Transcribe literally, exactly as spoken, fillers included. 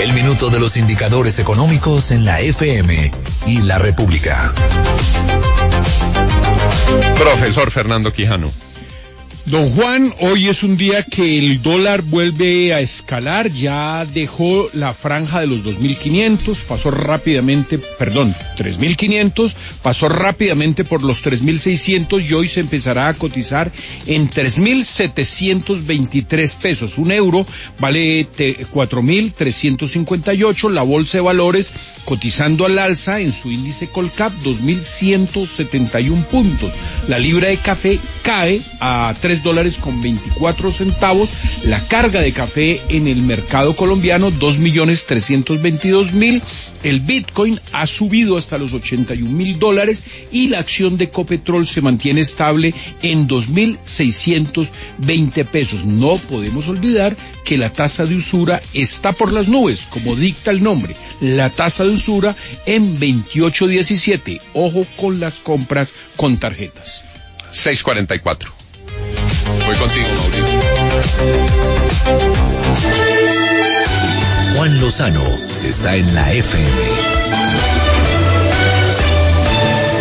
El minuto de los indicadores económicos en la F M y la República. Profesor Fernando Quijano. Don Juan, hoy es un día que el dólar vuelve a escalar, ya dejó la franja de los dos mil quinientos, pasó rápidamente, perdón, tres mil quinientos, pasó rápidamente por los tres mil seiscientos y hoy se empezará a cotizar en tres mil setecientos veintitrés pesos. Un euro vale cuatro mil trescientos cincuenta y ocho, la bolsa de valores cotizando al alza en su índice Colcap dos mil ciento setenta y un puntos. La libra de café cae a tres dólares con veinticuatro centavos, la carga de café en el mercado colombiano dos millones trescientos veintidós mil, el Bitcoin ha subido hasta los ochenta y un mil dólares y la acción de Ecopetrol se mantiene estable en dos mil seiscientos veinte pesos. No podemos olvidar que la tasa de usura está por las nubes, como dicta el nombre, la tasa de usura en veintiocho diecisiete. Ojo con las compras con tarjetas. seis cuarenta y cuatro. Voy contigo, Mauricio. Juan Lozano está en la F M.